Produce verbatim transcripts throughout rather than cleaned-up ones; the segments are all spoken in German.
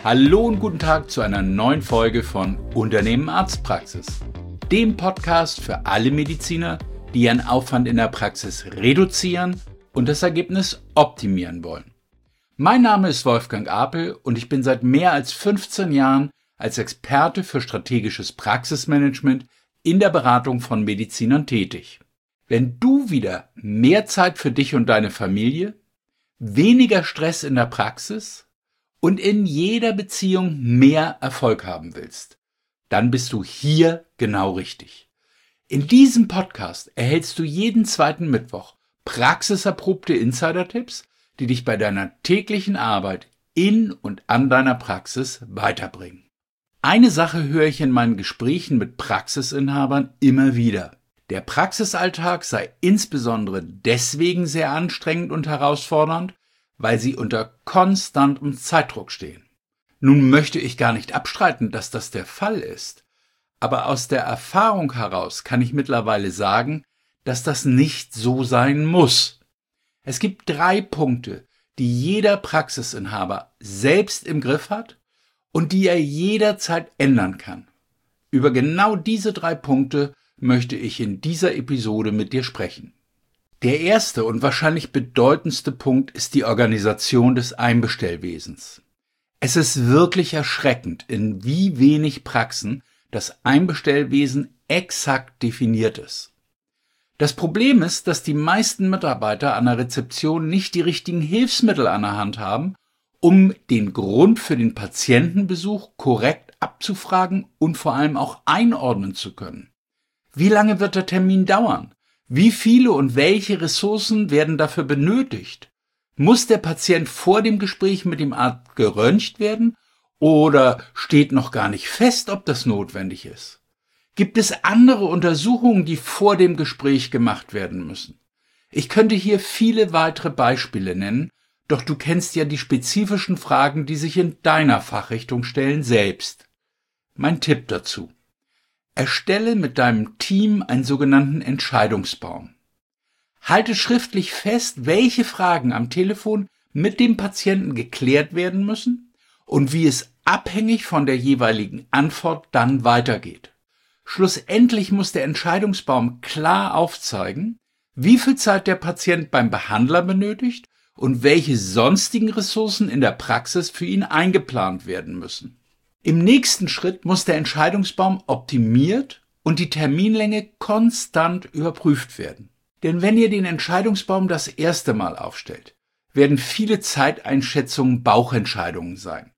Hallo und guten Tag zu einer neuen Folge von Unternehmen Arztpraxis, dem Podcast für alle Mediziner, die ihren Aufwand in der Praxis reduzieren und das Ergebnis optimieren wollen. Mein Name ist Wolfgang Apel und ich bin seit mehr als fünfzehn Jahren als Experte für strategisches Praxismanagement in der Beratung von Medizinern tätig. Wenn du wieder mehr Zeit für dich und deine Familie, weniger Stress in der Praxis und in jeder Beziehung mehr Erfolg haben willst, dann bist du hier genau richtig. In diesem Podcast erhältst du jeden zweiten Mittwoch praxiserprobte Insider-Tipps, die dich bei deiner täglichen Arbeit in und an deiner Praxis weiterbringen. Eine Sache höre ich in meinen Gesprächen mit Praxisinhabern immer wieder. Der Praxisalltag sei insbesondere deswegen sehr anstrengend und herausfordernd, weil sie unter konstantem Zeitdruck stehen. Nun möchte ich gar nicht abstreiten, dass das der Fall ist, aber aus der Erfahrung heraus kann ich mittlerweile sagen, dass das nicht so sein muss. Es gibt drei Punkte, die jeder Praxisinhaber selbst im Griff hat und die er jederzeit ändern kann. Über genau diese drei Punkte möchte ich in dieser Episode mit dir sprechen. Der erste und wahrscheinlich bedeutendste Punkt ist die Organisation des Einbestellwesens. Es ist wirklich erschreckend, in wie wenig Praxen das Einbestellwesen exakt definiert ist. Das Problem ist, dass die meisten Mitarbeiter an der Rezeption nicht die richtigen Hilfsmittel an der Hand haben, um den Grund für den Patientenbesuch korrekt abzufragen und vor allem auch einordnen zu können. Wie lange wird der Termin dauern? Wie viele und welche Ressourcen werden dafür benötigt? Muss der Patient vor dem Gespräch mit dem Arzt geröntgt werden oder steht noch gar nicht fest, ob das notwendig ist? Gibt es andere Untersuchungen, die vor dem Gespräch gemacht werden müssen? Ich könnte hier viele weitere Beispiele nennen, doch du kennst ja die spezifischen Fragen, die sich in deiner Fachrichtung stellen, selbst. Mein Tipp dazu: Erstelle mit deinem Team einen sogenannten Entscheidungsbaum. Halte schriftlich fest, welche Fragen am Telefon mit dem Patienten geklärt werden müssen und wie es abhängig von der jeweiligen Antwort dann weitergeht. Schlussendlich muss der Entscheidungsbaum klar aufzeigen, wie viel Zeit der Patient beim Behandler benötigt und welche sonstigen Ressourcen in der Praxis für ihn eingeplant werden müssen. Im nächsten Schritt muss der Entscheidungsbaum optimiert und die Terminlänge konstant überprüft werden. Denn wenn ihr den Entscheidungsbaum das erste Mal aufstellt, werden viele Zeiteinschätzungen Bauchentscheidungen sein.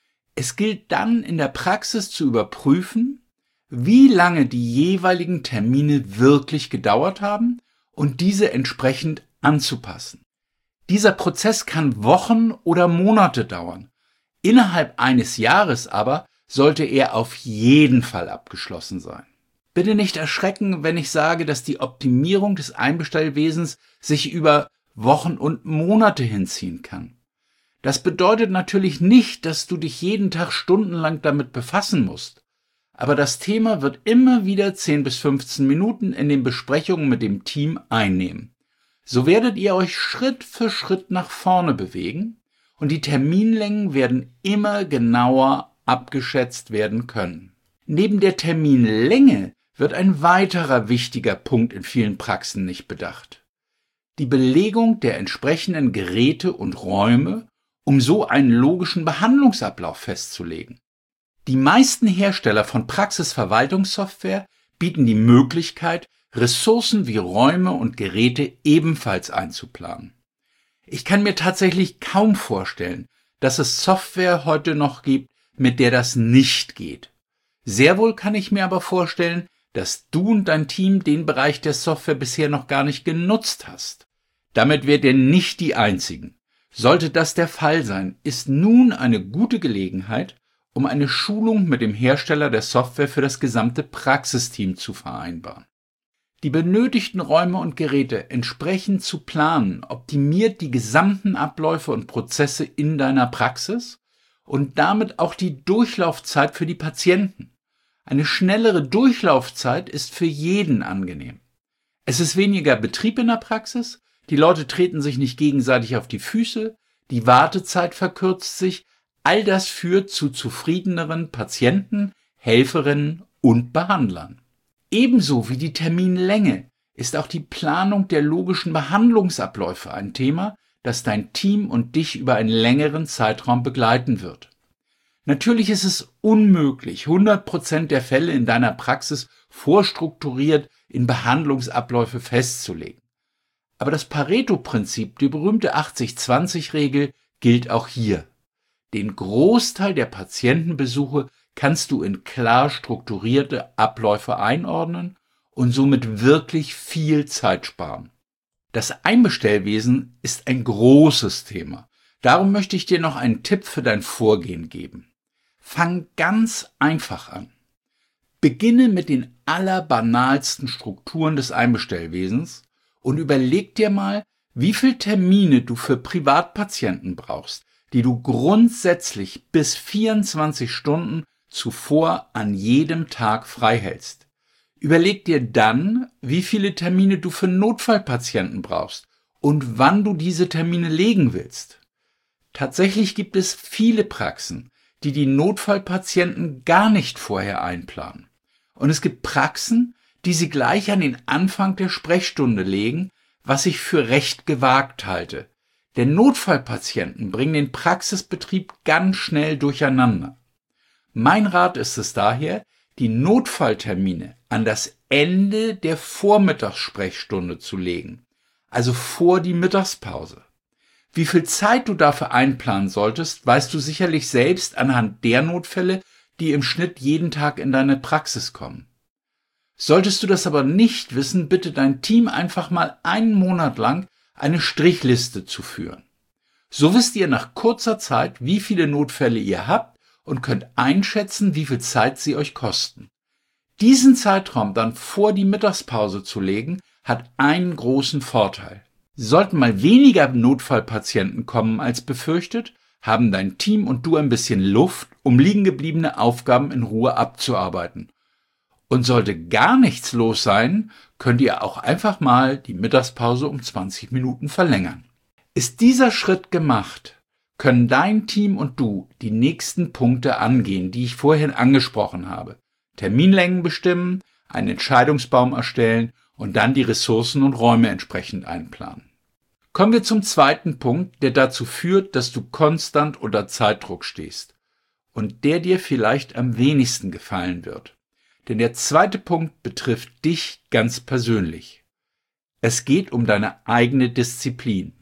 Es gilt dann in der Praxis zu überprüfen, wie lange die jeweiligen Termine wirklich gedauert haben und diese entsprechend anzupassen. Dieser Prozess kann Wochen oder Monate dauern. Innerhalb eines Jahres aber sollte er auf jeden Fall abgeschlossen sein. Bitte nicht erschrecken, wenn ich sage, dass die Optimierung des Einbestellwesens sich über Wochen und Monate hinziehen kann. Das bedeutet natürlich nicht, dass du dich jeden Tag stundenlang damit befassen musst. Aber das Thema wird immer wieder zehn bis fünfzehn Minuten in den Besprechungen mit dem Team einnehmen. So werdet ihr euch Schritt für Schritt nach vorne bewegen und die Terminlängen werden immer genauer abgeschätzt werden können. Neben der Terminlänge wird ein weiterer wichtiger Punkt in vielen Praxen nicht bedacht: die Belegung der entsprechenden Geräte und Räume, um so einen logischen Behandlungsablauf festzulegen. Die meisten Hersteller von Praxisverwaltungssoftware bieten die Möglichkeit, Ressourcen wie Räume und Geräte ebenfalls einzuplanen. Ich kann mir tatsächlich kaum vorstellen, dass es Software heute noch gibt, mit der das nicht geht. Sehr wohl kann ich mir aber vorstellen, dass du und dein Team den Bereich der Software bisher noch gar nicht genutzt hast. Damit werdet ihr nicht die Einzigen. Sollte das der Fall sein, ist nun eine gute Gelegenheit, um eine Schulung mit dem Hersteller der Software für das gesamte Praxisteam zu vereinbaren. Die benötigten Räume und Geräte entsprechend zu planen, optimiert die gesamten Abläufe und Prozesse in deiner Praxis und damit auch die Durchlaufzeit für die Patienten. Eine schnellere Durchlaufzeit ist für jeden angenehm. Es ist weniger Betrieb in der Praxis, die Leute treten sich nicht gegenseitig auf die Füße, die Wartezeit verkürzt sich, All das führt zu zufriedeneren Patienten, Helferinnen und Behandlern. Ebenso wie die Terminlänge ist auch die Planung der logischen Behandlungsabläufe ein Thema, das dein Team und dich über einen längeren Zeitraum begleiten wird. Natürlich ist es unmöglich, hundert Prozent der Fälle in deiner Praxis vorstrukturiert in Behandlungsabläufe festzulegen. Aber das Pareto-Prinzip, die berühmte achtzig zwanzig Regel, gilt auch hier. Den Großteil der Patientenbesuche kannst du in klar strukturierte Abläufe einordnen und somit wirklich viel Zeit sparen. Das Einbestellwesen ist ein großes Thema. Darum möchte ich dir noch einen Tipp für dein Vorgehen geben. Fang ganz einfach an. Beginne mit den allerbanalsten Strukturen des Einbestellwesens und überleg dir mal, wie viele Termine du für Privatpatienten brauchst, die du grundsätzlich bis vierundzwanzig Stunden zuvor an jedem Tag frei hältst. Überleg dir dann, wie viele Termine du für Notfallpatienten brauchst und wann du diese Termine legen willst. Tatsächlich gibt es viele Praxen, die die Notfallpatienten gar nicht vorher einplanen. Und es gibt Praxen, die sie gleich an den Anfang der Sprechstunde legen, was ich für recht gewagt halte. Denn Notfallpatienten bringen den Praxisbetrieb ganz schnell durcheinander. Mein Rat ist es daher, die Notfalltermine an das Ende der Vormittagssprechstunde zu legen, also vor die Mittagspause. Wie viel Zeit du dafür einplanen solltest, weißt du sicherlich selbst anhand der Notfälle, die im Schnitt jeden Tag in deine Praxis kommen. Solltest du das aber nicht wissen, bitte dein Team einfach mal einen Monat lang eine Strichliste zu führen. So wisst ihr nach kurzer Zeit, wie viele Notfälle ihr habt und könnt einschätzen, wie viel Zeit sie euch kosten. Diesen Zeitraum dann vor die Mittagspause zu legen, hat einen großen Vorteil. Sollten mal weniger Notfallpatienten kommen als befürchtet, haben dein Team und du ein bisschen Luft, um liegen gebliebene Aufgaben in Ruhe abzuarbeiten. Und sollte gar nichts los sein, könnt ihr auch einfach mal die Mittagspause um zwanzig Minuten verlängern. Ist dieser Schritt gemacht, können dein Team und du die nächsten Punkte angehen, die ich vorhin angesprochen habe. Terminlängen bestimmen, einen Entscheidungsbaum erstellen und dann die Ressourcen und Räume entsprechend einplanen. Kommen wir zum zweiten Punkt, der dazu führt, dass du konstant unter Zeitdruck stehst und der dir vielleicht am wenigsten gefallen wird. Denn der zweite Punkt betrifft dich ganz persönlich. Es geht um deine eigene Disziplin.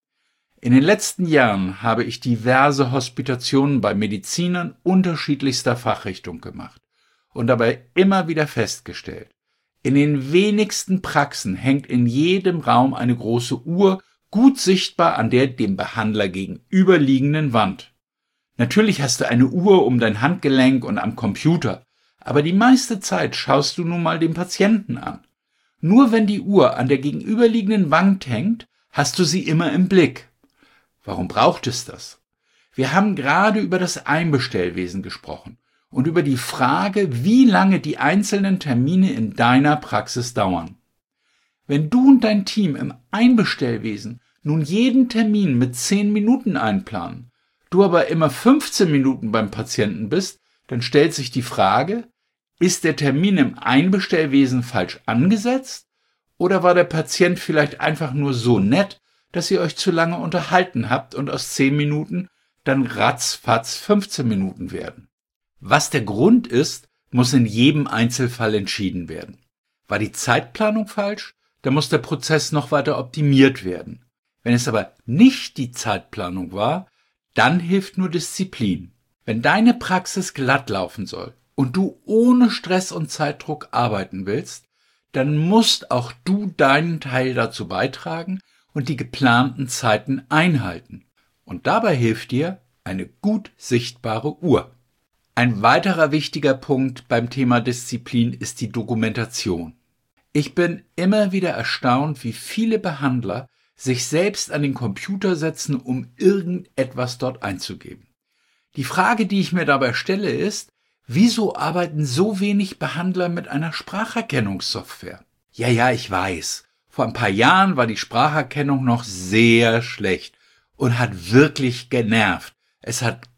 In den letzten Jahren habe ich diverse Hospitationen bei Medizinern unterschiedlichster Fachrichtung gemacht und dabei immer wieder festgestellt, in den wenigsten Praxen hängt in jedem Raum eine große Uhr, gut sichtbar an der dem Behandler gegenüberliegenden Wand. Natürlich hast du eine Uhr um dein Handgelenk und am Computer, aber die meiste Zeit schaust du nun mal den Patienten an. Nur wenn die Uhr an der gegenüberliegenden Wand hängt, hast du sie immer im Blick. Warum braucht es das? Wir haben gerade über das Einbestellwesen gesprochen und über die Frage, wie lange die einzelnen Termine in deiner Praxis dauern. Wenn du und dein Team im Einbestellwesen nun jeden Termin mit zehn Minuten einplanen, du aber immer fünfzehn Minuten beim Patienten bist, dann stellt sich die Frage, ist der Termin im Einbestellwesen falsch angesetzt oder war der Patient vielleicht einfach nur so nett, dass ihr euch zu lange unterhalten habt und aus zehn Minuten dann ratzfatz fünfzehn Minuten werden? Was der Grund ist, muss in jedem Einzelfall entschieden werden. War die Zeitplanung falsch, dann muss der Prozess noch weiter optimiert werden. Wenn es aber nicht die Zeitplanung war, dann hilft nur Disziplin. Wenn deine Praxis glatt laufen soll und du ohne Stress und Zeitdruck arbeiten willst, dann musst auch du deinen Teil dazu beitragen und die geplanten Zeiten einhalten. Und dabei hilft dir eine gut sichtbare Uhr. Ein weiterer wichtiger Punkt beim Thema Disziplin ist die Dokumentation. Ich bin immer wieder erstaunt, wie viele Behandler sich selbst an den Computer setzen, um irgendetwas dort einzugeben. Die Frage, die ich mir dabei stelle, ist, wieso arbeiten so wenig Behandler mit einer Spracherkennungssoftware? Ja, ja, ich weiß. Vor ein paar Jahren war die Spracherkennung noch sehr schlecht und hat wirklich genervt. Es hat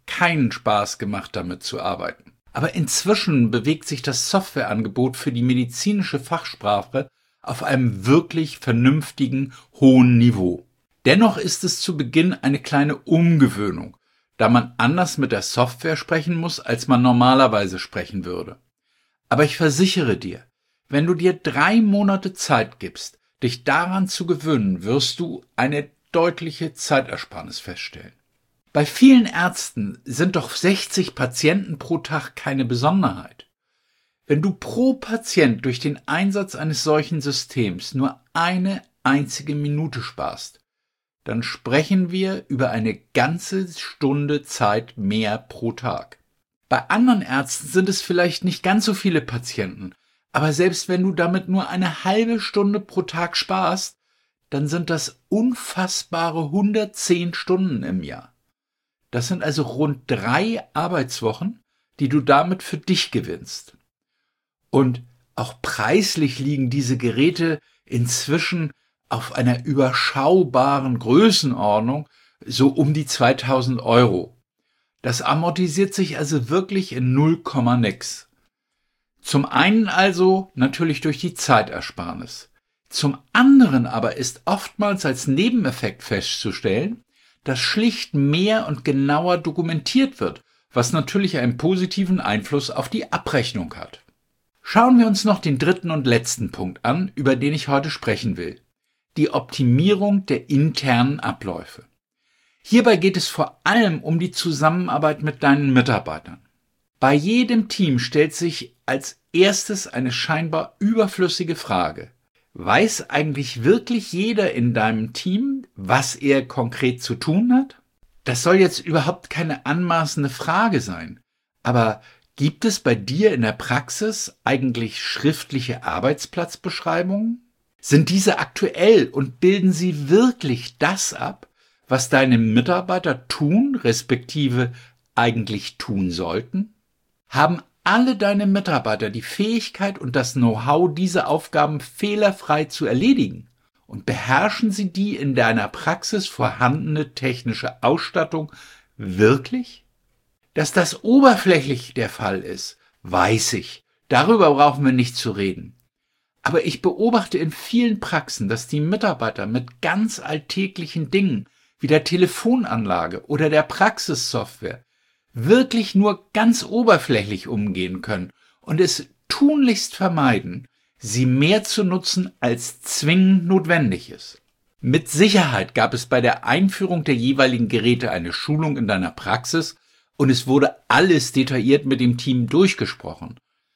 keinen Spaß gemacht, damit zu arbeiten. Aber inzwischen bewegt sich das Softwareangebot für die medizinische Fachsprache auf einem wirklich vernünftigen, hohen Niveau. Dennoch ist es zu Beginn eine kleine Umgewöhnung, da man anders mit der Software sprechen muss, als man normalerweise sprechen würde. Aber ich versichere dir, wenn du dir drei Monate Zeit gibst, dich daran zu gewöhnen, wirst du eine deutliche Zeitersparnis feststellen. Bei vielen Ärzten sind doch sechzig Patienten pro Tag keine Besonderheit. Wenn du pro Patient durch den Einsatz eines solchen Systems nur eine einzige Minute sparst, dann sprechen wir über eine ganze Stunde Zeit mehr pro Tag. Bei anderen Ärzten sind es vielleicht nicht ganz so viele Patienten, aber selbst wenn du damit nur eine halbe Stunde pro Tag sparst, dann sind das unfassbare hundertzehn Stunden im Jahr. Das sind also rund drei Arbeitswochen, die du damit für dich gewinnst. Und auch preislich liegen diese Geräte inzwischen auf einer überschaubaren Größenordnung, so um die zweitausend Euro. Das amortisiert sich also wirklich in null Komma nix. Zum einen also natürlich durch die Zeitersparnis. Zum anderen aber ist oftmals als Nebeneffekt festzustellen, dass schlicht mehr und genauer dokumentiert wird, was natürlich einen positiven Einfluss auf die Abrechnung hat. Schauen wir uns noch den dritten und letzten Punkt an, über den ich heute sprechen will. Die Optimierung der internen Abläufe. Hierbei geht es vor allem um die Zusammenarbeit mit deinen Mitarbeitern. Bei jedem Team stellt sich als erstes eine scheinbar überflüssige Frage. Weiß eigentlich wirklich jeder in deinem Team, was er konkret zu tun hat? Das soll jetzt überhaupt keine anmaßende Frage sein, aber gibt es bei dir in der Praxis eigentlich schriftliche Arbeitsplatzbeschreibungen? Sind diese aktuell und bilden sie wirklich das ab, was deine Mitarbeiter tun, respektive eigentlich tun sollten? Haben alle deine Mitarbeiter die Fähigkeit und das Know-how, diese Aufgaben fehlerfrei zu erledigen? Und beherrschen sie die in deiner Praxis vorhandene technische Ausstattung wirklich? Dass das oberflächlich der Fall ist, weiß ich. Darüber brauchen wir nicht zu reden. Aber ich beobachte in vielen Praxen, dass die Mitarbeiter mit ganz alltäglichen Dingen wie der Telefonanlage oder der Praxissoftware wirklich nur ganz oberflächlich umgehen können und es tunlichst vermeiden, sie mehr zu nutzen, als zwingend notwendig ist. Mit Sicherheit gab es bei der Einführung der jeweiligen Geräte eine Schulung in deiner Praxis und es wurde alles detailliert mit dem Team durchgesprochen.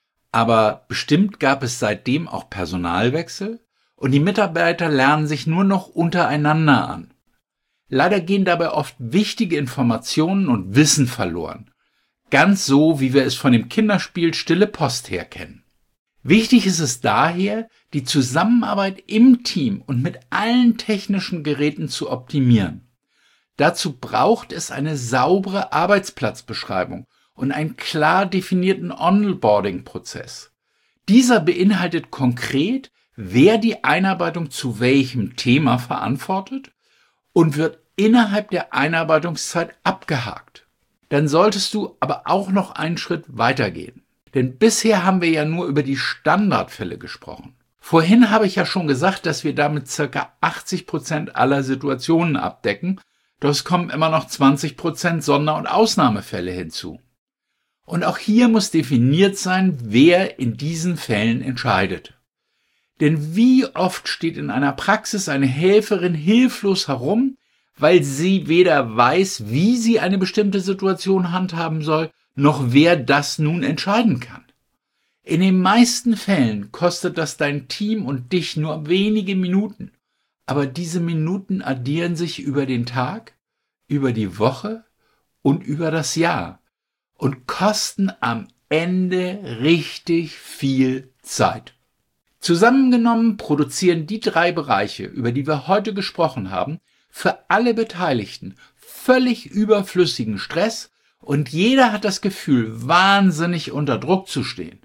Aber bestimmt gab es seitdem auch Personalwechsel und die Mitarbeiter lernen sich nur noch untereinander an. Leider gehen dabei oft wichtige Informationen und Wissen verloren. Ganz so, wie wir es von dem Kinderspiel Stille Post her kennen. Wichtig ist es daher, die Zusammenarbeit im Team und mit allen technischen Geräten zu optimieren. Dazu braucht es eine saubere Arbeitsplatzbeschreibung und einen klar definierten Onboarding-Prozess. Dieser beinhaltet konkret, wer die Einarbeitung zu welchem Thema verantwortet und wird innerhalb der Einarbeitungszeit abgehakt. Dann solltest du aber auch noch einen Schritt weitergehen. Denn bisher haben wir ja nur über die Standardfälle gesprochen. Vorhin habe ich ja schon gesagt, dass wir damit ca. achtzig Prozent aller Situationen abdecken, doch es kommen immer noch zwanzig Prozent Sonder- und Ausnahmefälle hinzu. Und auch hier muss definiert sein, wer in diesen Fällen entscheidet. Denn wie oft steht in einer Praxis eine Helferin hilflos herum, weil sie weder weiß, wie sie eine bestimmte Situation handhaben soll, noch wer das nun entscheiden kann. In den meisten Fällen kostet das dein Team und dich nur wenige Minuten, aber diese Minuten addieren sich über den Tag, über die Woche und über das Jahr und kosten am Ende richtig viel Zeit. Zusammengenommen produzieren die drei Bereiche, über die wir heute gesprochen haben, für alle Beteiligten völlig überflüssigen Stress und jeder hat das Gefühl, wahnsinnig unter Druck zu stehen.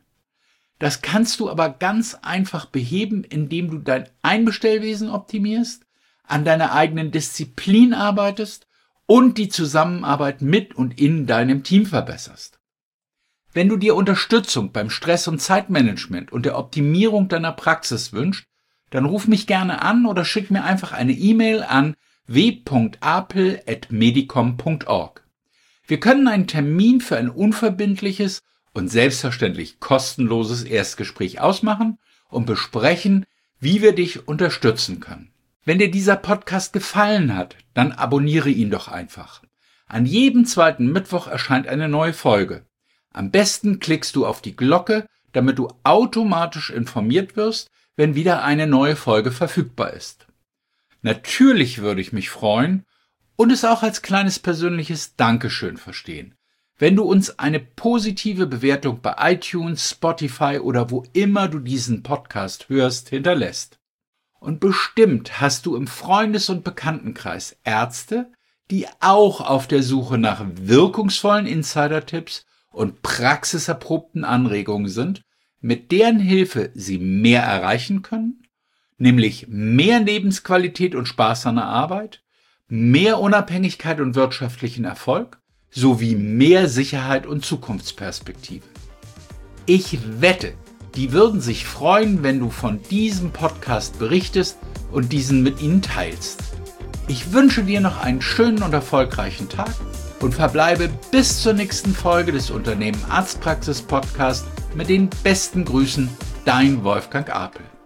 Das kannst du aber ganz einfach beheben, indem du dein Einbestellwesen optimierst, an deiner eigenen Disziplin arbeitest und die Zusammenarbeit mit und in deinem Team verbesserst. Wenn du dir Unterstützung beim Stress- und Zeitmanagement und der Optimierung deiner Praxis wünschst, dann ruf mich gerne an oder schick mir einfach eine E-Mail an w punkt apel at medicom punkt org. Wir können einen Termin für ein unverbindliches und selbstverständlich kostenloses Erstgespräch ausmachen und besprechen, wie wir dich unterstützen können. Wenn dir dieser Podcast gefallen hat, dann abonniere ihn doch einfach. An jedem zweiten Mittwoch erscheint eine neue Folge. Am besten klickst du auf die Glocke, damit du automatisch informiert wirst, wenn wieder eine neue Folge verfügbar ist. Natürlich würde ich mich freuen und es auch als kleines persönliches Dankeschön verstehen, wenn du uns eine positive Bewertung bei iTunes, Spotify oder wo immer du diesen Podcast hörst, hinterlässt. Und bestimmt hast du im Freundes- und Bekanntenkreis Ärzte, die auch auf der Suche nach wirkungsvollen Insider-Tipps und praxiserprobten Anregungen sind, mit deren Hilfe sie mehr erreichen können, nämlich mehr Lebensqualität und Spaß an der Arbeit, mehr Unabhängigkeit und wirtschaftlichen Erfolg, sowie mehr Sicherheit und Zukunftsperspektive. Ich wette, die würden sich freuen, wenn du von diesem Podcast berichtest und diesen mit ihnen teilst. Ich wünsche dir noch einen schönen und erfolgreichen Tag und verbleibe bis zur nächsten Folge des Unternehmen Arztpraxis Podcast mit den besten Grüßen, dein Wolfgang Apel.